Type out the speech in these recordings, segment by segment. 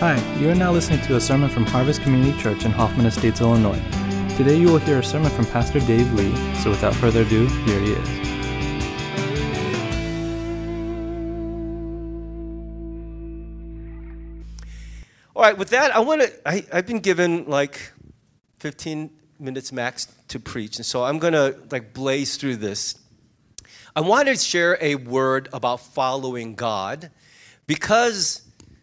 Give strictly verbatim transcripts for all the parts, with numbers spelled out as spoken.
Hi, you are now listening to a sermon from Harvest Community Church in Hoffman Estates, Illinois. Today you will hear a sermon from Pastor Dave Lee, so without further ado, here he is. All right, with that, I want to, I, I've been given like fifteen minutes max to preach, and so I'm going to like blaze through this. I wanted to share a word about following God because,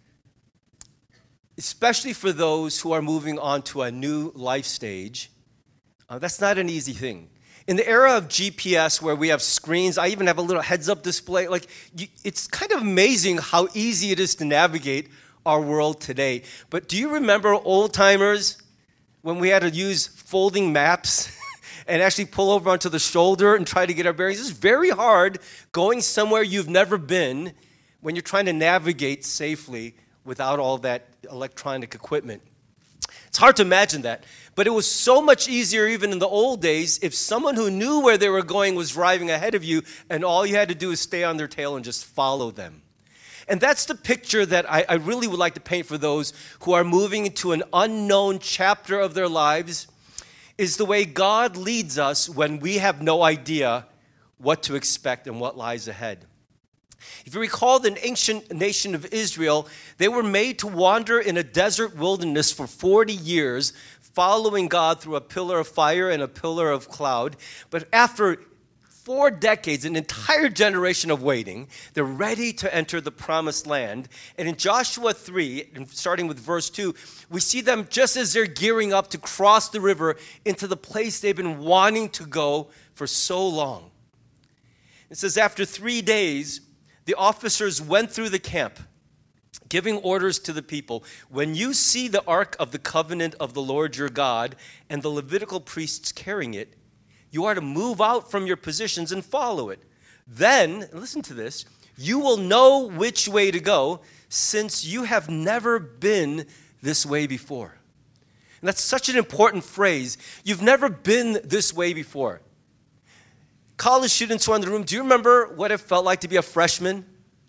especially for those who are moving on to a new life stage, uh, that's not an easy thing. In the era of G P S where we have screens, I even have a little heads-up display, like you, it's kind of amazing how easy it is to navigate our world today. But do you remember old-timers when we had to use folding maps and actually pull over onto the shoulder and try to get our bearings? It's very hard going somewhere you've never been when you're trying to navigate safely without all that electronic equipment. It's hard to imagine that. But it was so much easier even in the old days if someone who knew where they were going was driving ahead of you and all you had to do is stay on their tail and just follow them. And that's the picture that I, I really would like to paint for those who are moving into an unknown chapter of their lives, is the way God leads us when we have no idea what to expect and what lies ahead. If you recall the ancient nation of Israel, they were made to wander in a desert wilderness for forty years, following God through a pillar of fire and a pillar of cloud. But after four decades, an entire generation of waiting, they're ready to enter the promised land. And in Joshua three, starting with verse two, we see them just as they're gearing up to cross the river into the place they've been wanting to go for so long. It says, after three days, the officers went through the camp, giving orders to the people. When you see the ark of the covenant of the Lord your God and the Levitical priests carrying it, you are to move out from your positions and follow it. Then, listen to this, you will know which way to go, since you have never been this way before. And that's such an important phrase. You've never been this way before. College students who are in the room, do you remember what it felt like to be a freshman?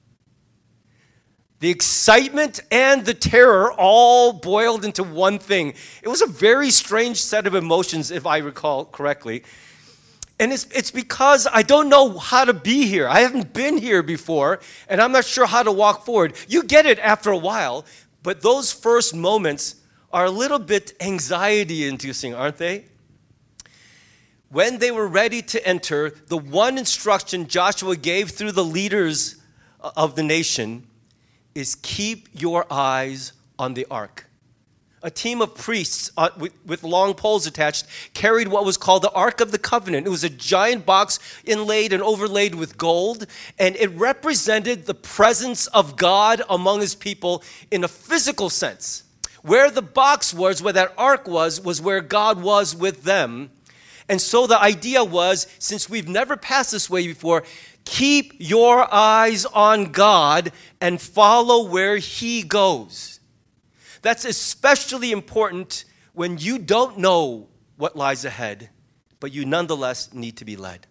The excitement and the terror all boiled into one thing. It was a very strange set of emotions, if I recall correctly. And it's, it's because I don't know how to be here. I haven't been here before, and I'm not sure how to walk forward. You get it after a while, but those first moments are a little bit anxiety-inducing, aren't they? When they were ready to enter, the one instruction Joshua gave through the leaders of the nation is keep your eyes on the ark. A team of priests uh, with, with long poles attached carried what was called the Ark of the Covenant. It was a giant box inlaid and overlaid with gold, and it represented the presence of God among his people in a physical sense. Where the box was, where that ark was, was where God was with them. And so the idea was, since we've never passed this way before, keep your eyes on God and follow where he goes. That's especially important when you don't know what lies ahead, but you nonetheless need to be led.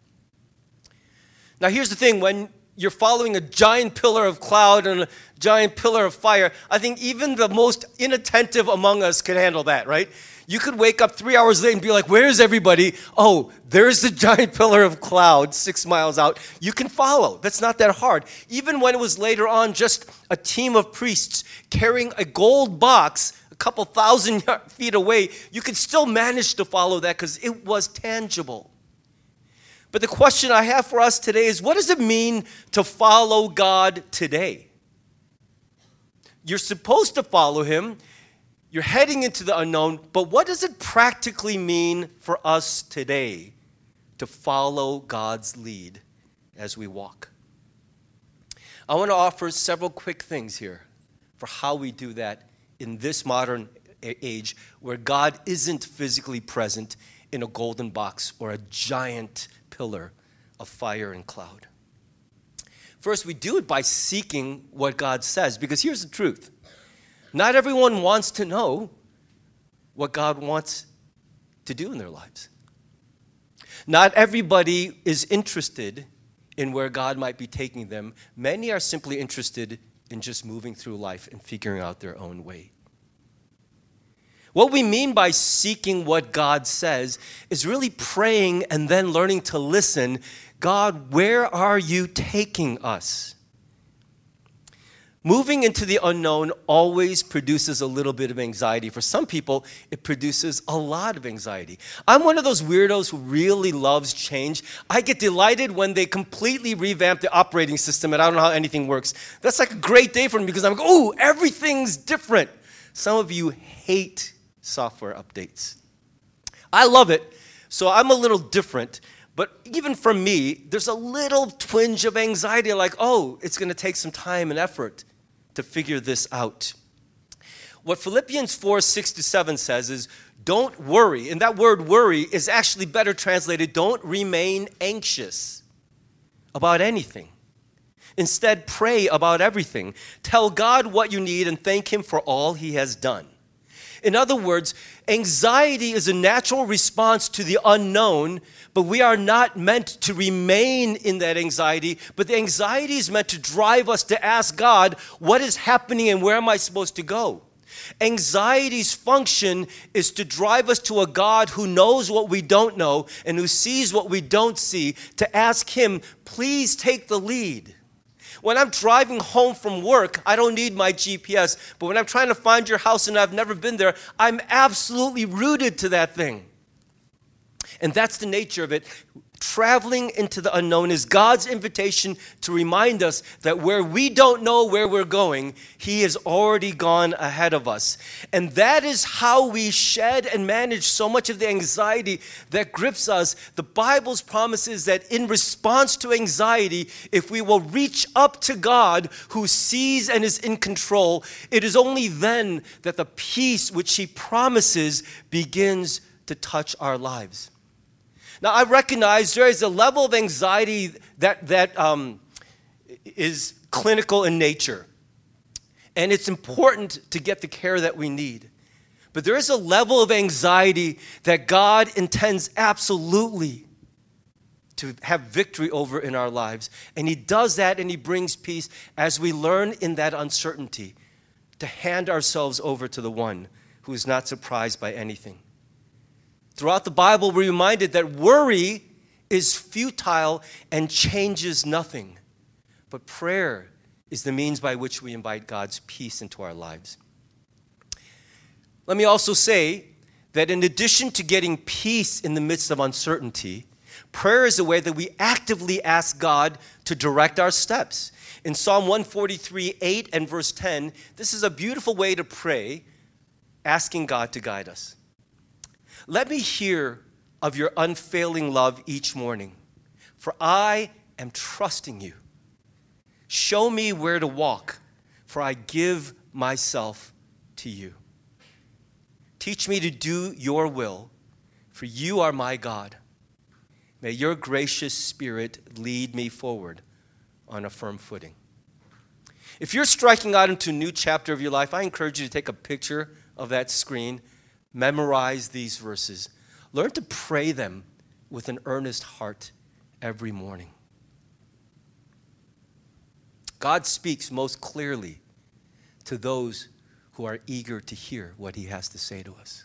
Now here's the thing, when you're following a giant pillar of cloud and a giant pillar of fire, I think even the most inattentive among us can handle that, right? You could wake up three hours late and be like, where's everybody? Oh, there's the giant pillar of cloud six miles out. You can follow. That's not that hard. Even when it was later on just a team of priests carrying a gold box a couple thousand feet away, you could still manage to follow that because it was tangible. But the question I have for us today is, what does it mean to follow God today? You're supposed to follow him. You're heading into the unknown, but what does it practically mean for us today to follow God's lead as we walk? I want to offer several quick things here for how we do that in this modern age where God isn't physically present in a golden box or a giant pillar of fire and cloud. First, we do it by seeking what God says, because here's the truth. Not everyone wants to know what God wants to do in their lives. Not everybody is interested in where God might be taking them. Many are simply interested in just moving through life and figuring out their own way. What we mean by seeking what God says is really praying and then learning to listen. God, where are you taking us? Moving into the unknown always produces a little bit of anxiety. For some people, it produces a lot of anxiety. I'm one of those weirdos who really loves change. I get delighted when they completely revamp the operating system and I don't know how anything works. That's like a great day for me because I'm like, oh, everything's different. Some of you hate software updates. I love it, so I'm a little different. But even for me, there's a little twinge of anxiety like, oh, it's going to take some time and effort to figure this out. What Philippians four, six to seven says is, don't worry. And that word worry is actually better translated, don't remain anxious about anything. Instead, pray about everything. Tell God what you need and thank Him for all He has done. In other words, anxiety is a natural response to the unknown, but we are not meant to remain in that anxiety, but the anxiety is meant to drive us to ask God, what is happening and where am I supposed to go? Anxiety's function is to drive us to a God who knows what we don't know and who sees what we don't see, to ask Him, please take the lead. When I'm driving home from work, I don't need my G P S. But when I'm trying to find your house and I've never been there, I'm absolutely rooted to that thing. And that's the nature of it. Traveling into the unknown is God's invitation to remind us that where we don't know where we're going, He has already gone ahead of us. And that is how we shed and manage so much of the anxiety that grips us. The Bible's promise is that in response to anxiety, if we will reach up to God who sees and is in control, it is only then that the peace which He promises begins to touch our lives. Now, I recognize there is a level of anxiety that, that um, is clinical in nature. And it's important to get the care that we need. But there is a level of anxiety that God intends absolutely to have victory over in our lives. And He does that and He brings peace as we learn in that uncertainty to hand ourselves over to the one who is not surprised by anything. Throughout the Bible, we're reminded that worry is futile and changes nothing. But prayer is the means by which we invite God's peace into our lives. Let me also say that in addition to getting peace in the midst of uncertainty, prayer is a way that we actively ask God to direct our steps. In Psalm one forty-three, eight and verse ten, this is a beautiful way to pray, asking God to guide us. Let me hear of your unfailing love each morning, for I am trusting you. Show me where to walk, for I give myself to you. Teach me to do your will, for you are my God. May your gracious Spirit lead me forward on a firm footing. If you're striking out into a new chapter of your life, I encourage you to take a picture of that screen. Memorize these verses. Learn to pray them with an earnest heart every morning. God speaks most clearly to those who are eager to hear what He has to say to us.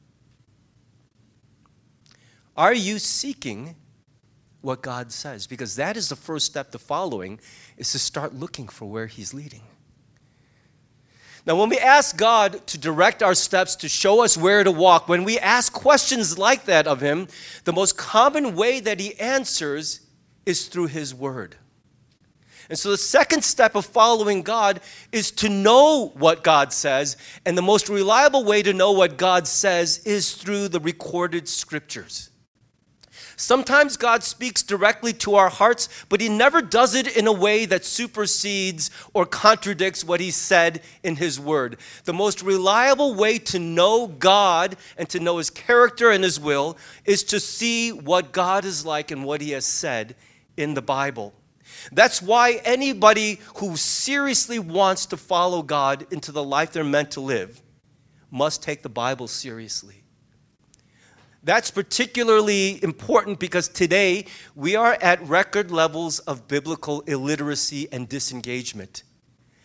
Are you seeking what God says? Because that is the first step to following, is to start looking for where He's leading. Now, when we ask God to direct our steps, to show us where to walk, when we ask questions like that of Him, the most common way that He answers is through His Word. And so the second step of following God is to know what God says, and the most reliable way to know what God says is through the recorded Scriptures. Sometimes God speaks directly to our hearts, but He never does it in a way that supersedes or contradicts what He said in His Word. The most reliable way to know God and to know His character and His will is to see what God is like and what He has said in the Bible. That's why anybody who seriously wants to follow God into the life they're meant to live must take the Bible seriously. That's particularly important because today we are at record levels of biblical illiteracy and disengagement.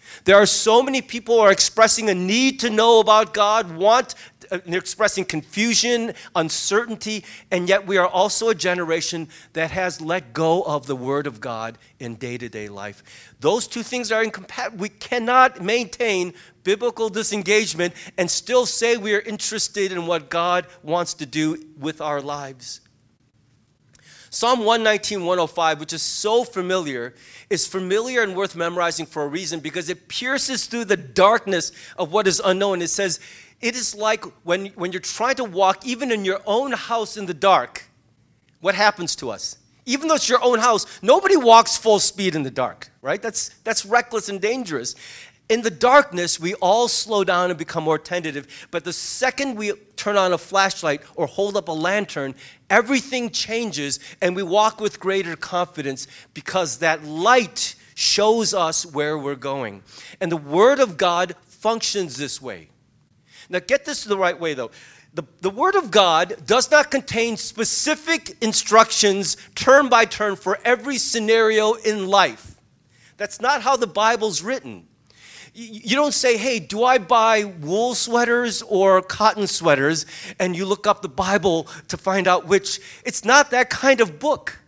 There are so many people who are expressing a need to know about God, want, uh, they're expressing confusion, uncertainty, and yet we are also a generation that has let go of the Word of God in day-to-day life. Those two things are incompatible. We cannot maintain biblical disengagement and still say we are interested in what God wants to do with our lives. Psalm one nineteen, one oh five, which is so familiar, is familiar and worth memorizing for a reason because it pierces through the darkness of what is unknown. It says, it is like when, when you're trying to walk even in your own house in the dark, what happens to us? Even though it's your own house, nobody walks full speed in the dark, right? That's, that's reckless and dangerous. In the darkness, we all slow down and become more tentative. But the second we turn on a flashlight or hold up a lantern, everything changes and we walk with greater confidence because that light shows us where we're going. And the Word of God functions this way. Now get this the right way though. The, the Word of God does not contain specific instructions turn by turn for every scenario in life. That's not how the Bible's written. You don't say, hey, do I buy wool sweaters or cotton sweaters? And you look up the Bible to find out which. It's not that kind of book.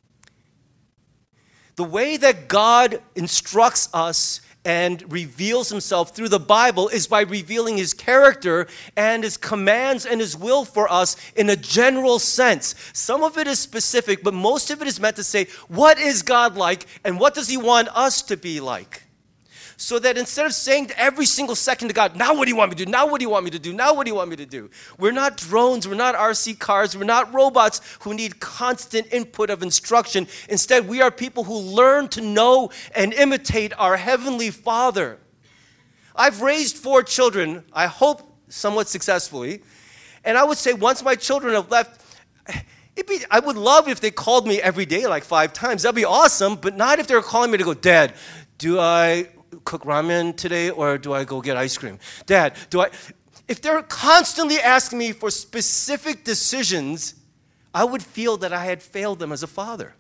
The way that God instructs us and reveals himself through the Bible is by revealing his character and his commands and his will for us in a general sense. Some of it is specific, but most of it is meant to say, what is God like and what does he want us to be like? So that instead of saying to every single second to God, now what do you want me to do? Now what do you want me to do? Now what do you want me to do? We're not drones. We're not R C cars. We're not robots who need constant input of instruction. Instead, we are people who learn to know and imitate our Heavenly Father. I've raised four children, I hope somewhat successfully. And I would say once my children have left, it'd be, I would love if they called me every day like five times. That'd be awesome, but not if they were calling me to go, Dad, do I cook ramen today or do I go get ice cream? Dad, do I? If they're constantly asking me for specific decisions, I would feel that I had failed them as a father.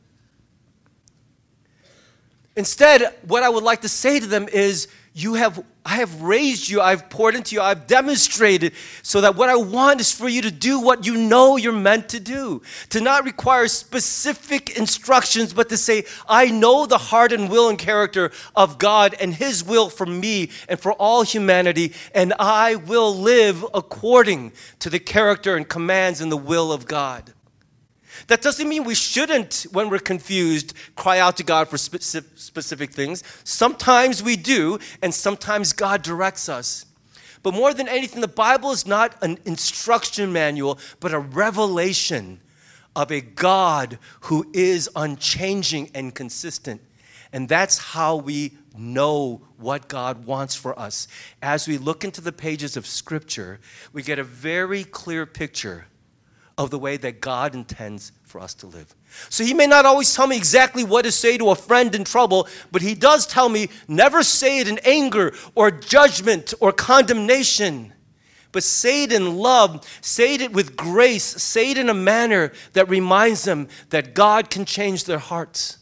Instead, what I would like to say to them is, you have, I have raised you, I've poured into you, I've demonstrated so that what I want is for you to do what you know you're meant to do. To not require specific instructions, but to say, I know the heart and will and character of God and his will for me and for all humanity, and I will live according to the character and commands and the will of God. That doesn't mean we shouldn't, when we're confused, cry out to God for specific, specific things. Sometimes we do, and sometimes God directs us. But more than anything, the Bible is not an instruction manual, but a revelation of a God who is unchanging and consistent. And that's how we know what God wants for us. As we look into the pages of Scripture, we get a very clear picture of the way that God intends for us to live. So he may not always tell me exactly what to say to a friend in trouble, but he does tell me never say it in anger or judgment or condemnation, but say it in love, say it with grace, say it in a manner that reminds them that God can change their hearts.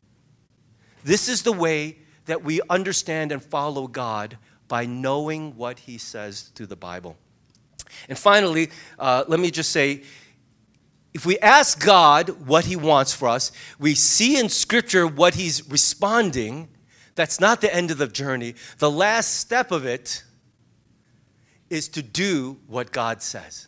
This is the way that we understand and follow God, by knowing what he says through the Bible. And finally, uh, let me just say, if we ask God what he wants for us, we see in Scripture what he's responding. That's not the end of the journey. The last step of it is to do what God says,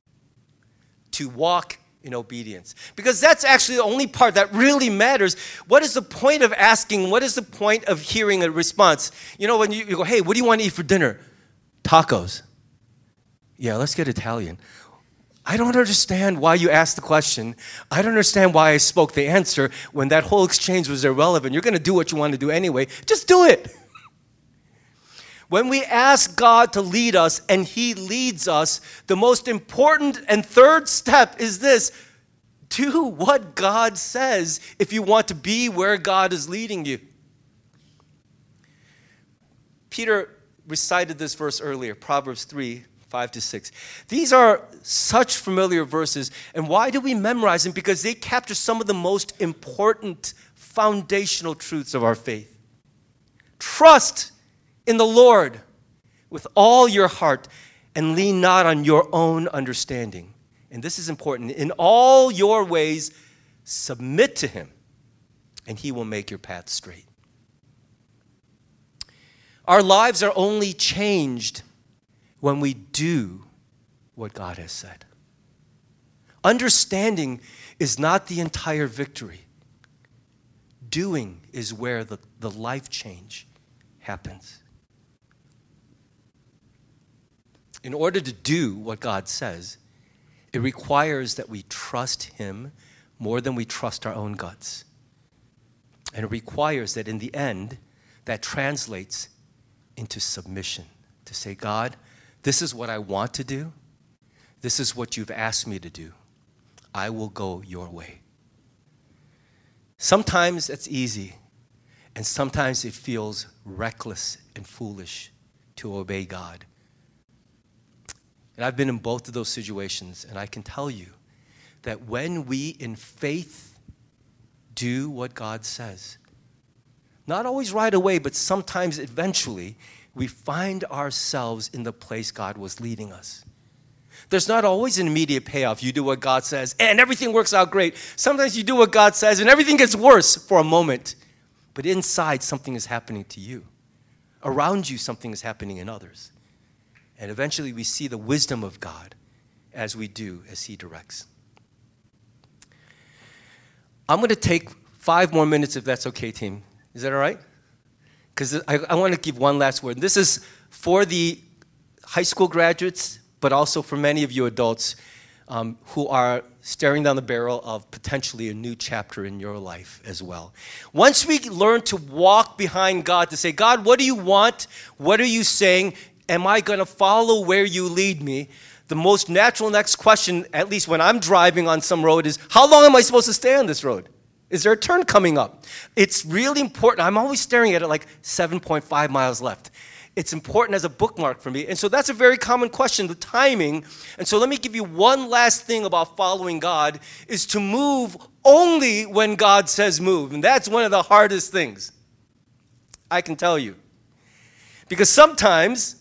to walk in obedience. Because that's actually the only part that really matters. What is the point of asking? What is the point of hearing a response? You know, when you, you go, hey, what do you want to eat for dinner? Tacos. Yeah, let's get Italian. I don't understand why you asked the question. I don't understand why I spoke the answer when that whole exchange was irrelevant. You're going to do what you want to do anyway. Just do it. When we ask God to lead us and he leads us, the most important and third step is this: do what God says if you want to be where God is leading you. Peter recited this verse earlier, Proverbs three, five to six. These are such familiar verses. And why do we memorize them? Because they capture some of the most important foundational truths of our faith. Trust in the Lord with all your heart and lean not on your own understanding. And this is important. In all your ways, submit to him, and he will make your path straight. Our lives are only changed when we do what God has said. Understanding is not the entire victory. Doing is where the, the life change happens. In order to do what God says, it requires that we trust him more than we trust our own guts. And it requires that in the end, that translates into submission. To say, God, this is what I want to do. This is what you've asked me to do. I will go your way. Sometimes it's easy, and sometimes it feels reckless and foolish to obey God. And I've been in both of those situations, and I can tell you that when we, in faith, do what God says, not always right away, but sometimes eventually, we find ourselves in the place God was leading us. There's not always an immediate payoff. You do what God says, and everything works out great. Sometimes you do what God says, and everything gets worse for a moment. But inside, something is happening to you. Around you, something is happening in others. And eventually, we see the wisdom of God as we do, as he directs. I'm going to take five more minutes, if that's okay, team. Is that all right? Because I, I want to give one last word. This is for the high school graduates, but also for many of you adults um, who are staring down the barrel of potentially a new chapter in your life as well. Once we learn to walk behind God, to say, God, what do you want? What are you saying? Am I going to follow where you lead me? The most natural next question, at least when I'm driving on some road, is how long am I supposed to stay on this road? Is there a turn coming up? It's really important. I'm always staring at it like seven point five miles left. It's important as a bookmark for me. And so that's a very common question, the timing. And so let me give you one last thing about following God, is to move only when God says move. And that's one of the hardest things, I can tell you. Because sometimes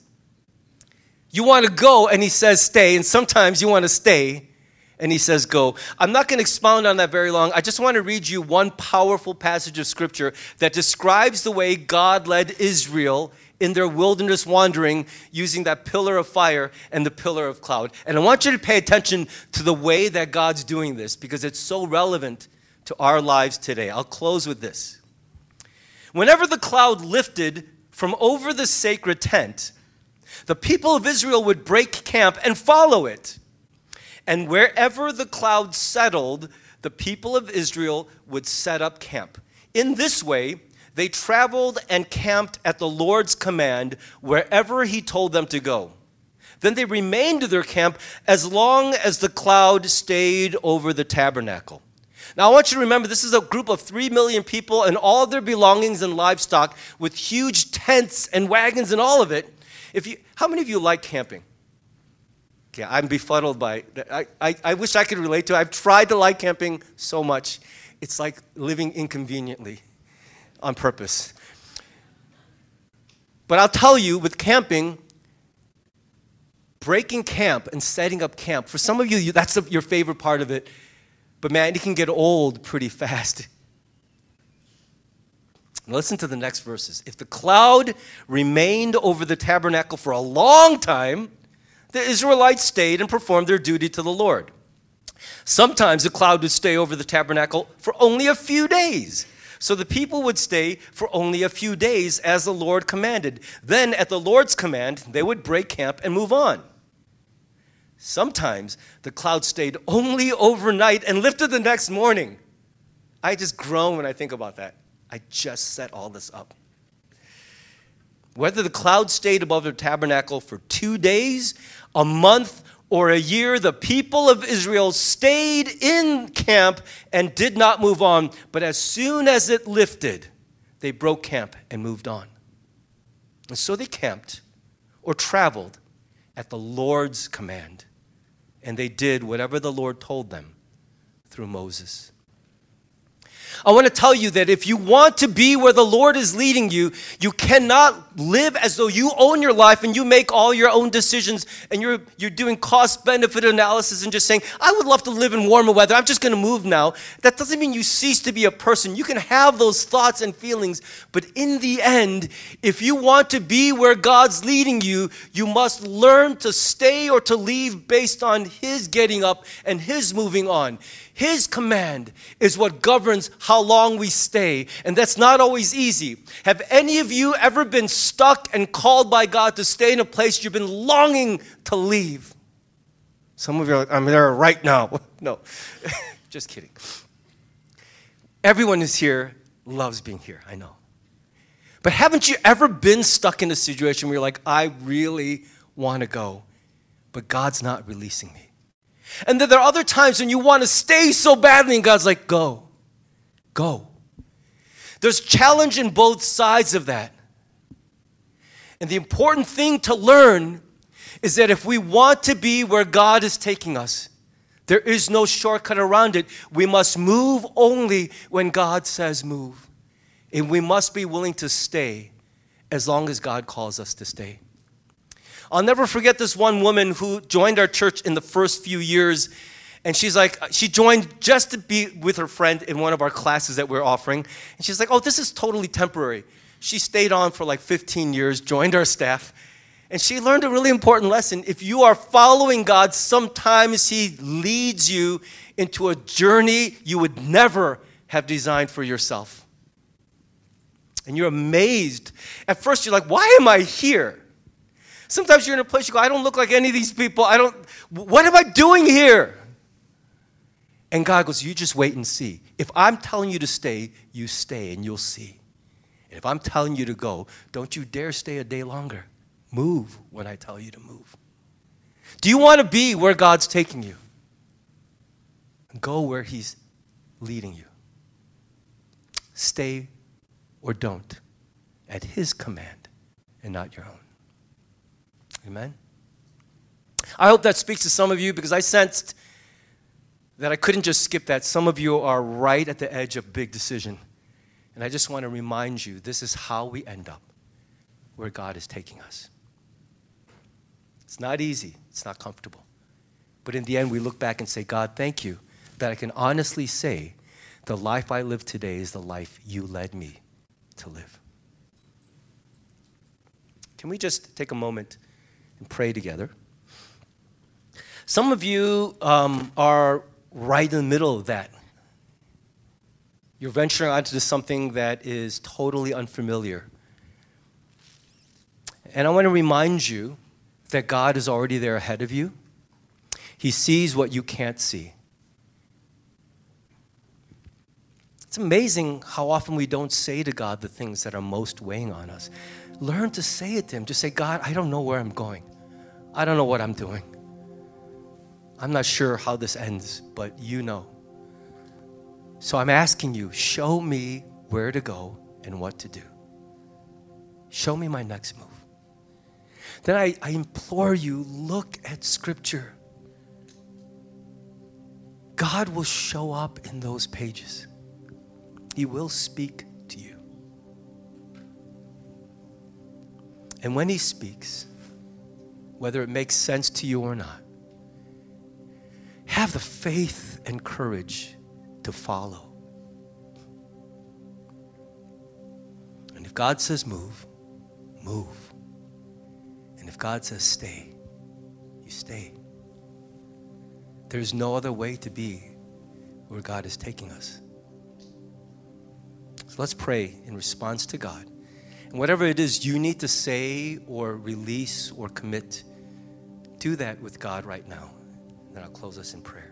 you want to go and he says stay, and sometimes you want to stay and he says go. I'm not going to expound on that very long. I just want to read you one powerful passage of scripture that describes the way God led Israel in their wilderness wandering using that pillar of fire and the pillar of cloud. And I want you to pay attention to the way that God's doing this, because it's so relevant to our lives today. I'll close with this. Whenever the cloud lifted from over the sacred tent, the people of Israel would break camp and follow it. And wherever the cloud settled, the people of Israel would set up camp. In this way, they traveled and camped at the Lord's command wherever he told them to go. Then they remained in their camp as long as the cloud stayed over the tabernacle. Now, I want you to remember, this is a group of three million people and all their belongings and livestock with huge tents and wagons and all of it. If you, how many of you like camping? Okay, I'm befuddled by that. I, I, I wish I could relate to it. I've tried to like camping so much. It's like living inconveniently on purpose. But I'll tell you, with camping, breaking camp and setting up camp, for some of you, you that's the, your favorite part of it. But man, it can get old pretty fast. Now listen to the next verses. If the cloud remained over the tabernacle for a long time, the Israelites stayed and performed their duty to the Lord. Sometimes the cloud would stay over the tabernacle for only a few days. So the people would stay for only a few days as the Lord commanded. Then at the Lord's command, they would break camp and move on. Sometimes the cloud stayed only overnight and lifted the next morning. I just groan when I think about that. I just set all this up. Whether the cloud stayed above the tabernacle for two days, a month, or a year, the people of Israel stayed in camp and did not move on. But as soon as it lifted, they broke camp and moved on. And so they camped or traveled at the Lord's command. And they did whatever the Lord told them through Moses. I want to tell you that if you want to be where the Lord is leading you, you cannot live as though you own your life and you make all your own decisions and you're you're doing cost-benefit analysis and just saying, I would love to live in warmer weather. I'm just going to move now. That doesn't mean you cease to be a person. You can have those thoughts and feelings, but in the end, if you want to be where God's leading you, you must learn to stay or to leave based on His getting up and His moving on. His command is what governs how long we stay, and that's not always easy. Have any of you ever been stuck and called by God to stay in a place you've been longing to leave? Some of you are like, I'm there right now. No, just kidding. Everyone who's here loves being here, I know. But haven't you ever been stuck in a situation where you're like, I really want to go, but God's not releasing me? And then there are other times when you want to stay so badly and God's like, go, go. There's challenge in both sides of that. And the important thing to learn is that if we want to be where God is taking us, there is no shortcut around it. We must move only when God says move. And we must be willing to stay as long as God calls us to stay. I'll never forget this one woman who joined our church in the first few years. And she's like, she joined just to be with her friend in one of our classes that we're offering. And she's like, oh, this is totally temporary. She stayed on for like fifteen years, joined our staff. And she learned a really important lesson. If you are following God, sometimes He leads you into a journey you would never have designed for yourself. And you're amazed. At first, you're like, why am I here? Sometimes you're in a place you go, I don't look like any of these people. I don't, what am I doing here? And God goes, you just wait and see. If I'm telling you to stay, you stay and you'll see. And if I'm telling you to go, don't you dare stay a day longer. Move when I tell you to move. Do you want to be where God's taking you? Go where He's leading you. Stay or don't at His command and not your own. Amen? I hope that speaks to some of you because I sensed that I couldn't just skip that. Some of you are right at the edge of big decision. And I just want to remind you, this is how we end up where God is taking us. It's not easy. It's not comfortable. But in the end, we look back and say, God, thank you that I can honestly say the life I live today is the life you led me to live. Can we just take a moment and pray together? Some of you um, are right in the middle of that. You're venturing onto something that is totally unfamiliar. And I want to remind you that God is already there ahead of you. He sees what you can't see. It's amazing how often we don't say to God the things that are most weighing on us. Learn to say it to Him. Just say, God, I don't know where I'm going. I don't know what I'm doing. I'm not sure how this ends, but you know. So I'm asking you, show me where to go and what to do. Show me my next move. Then I, I implore you, look at Scripture. God will show up in those pages. He will speak to you. And when He speaks, whether it makes sense to you or not, have the faith and courage to follow. And if God says move, move. And if God says stay, you stay. There's no other way to be where God is taking us. So let's pray in response to God. And whatever it is you need to say or release or commit, do that with God right now. And then I'll close us in prayer.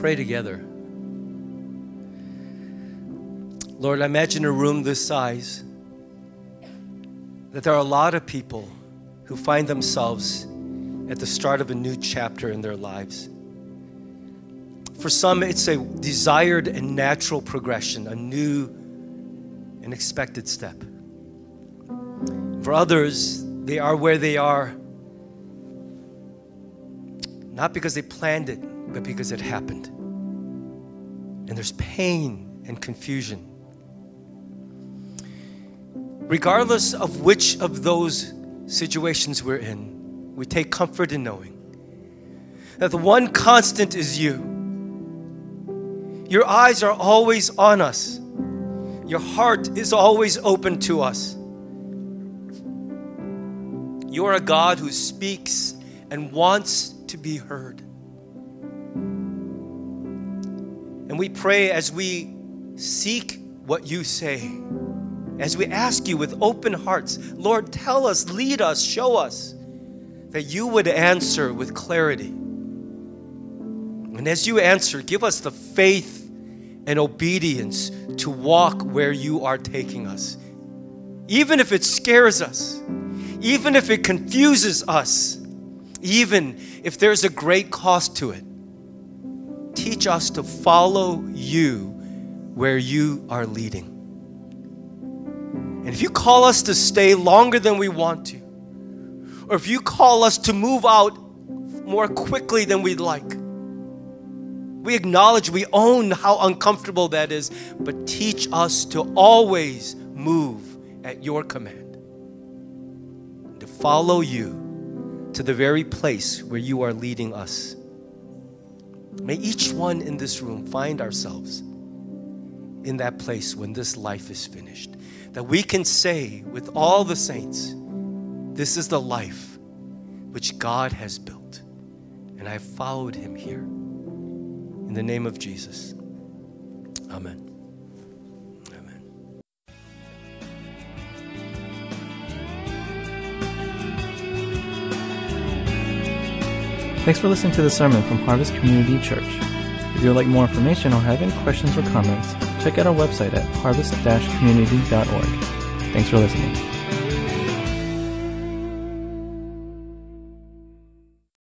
pray together. Lord, I imagine a room this size, that there are a lot of people who find themselves at the start of a new chapter in their lives. For some, it's a desired and natural progression, a new and expected step. For others, they are where they are, not because they planned it, but because it happened. And there's pain and confusion. Regardless of which of those situations we're in, we take comfort in knowing that the one constant is you. Your eyes are always on us. Your heart is always open to us. You are a God who speaks and wants to be heard. And we pray as we seek what you say, as we ask you with open hearts, Lord, tell us, lead us, show us, that you would answer with clarity. And as you answer, give us the faith and obedience to walk where you are taking us. Even if it scares us, even if it confuses us, even if there's a great cost to it, teach us to follow you where you are leading. And if you call us to stay longer than we want to, or if you call us to move out more quickly than we'd like, we acknowledge, we own how uncomfortable that is, but teach us to always move at your command, to follow you to the very place where you are leading us. May each one in this room find ourselves in that place when this life is finished, that we can say with all the saints, this is the life which God has built, and I have followed him here. In the name of Jesus, amen. Amen. Thanks for listening to the sermon from Harvest Community Church. If you would like more information or have any questions or comments, check out our website at harvest dash community dot org. Thanks for listening.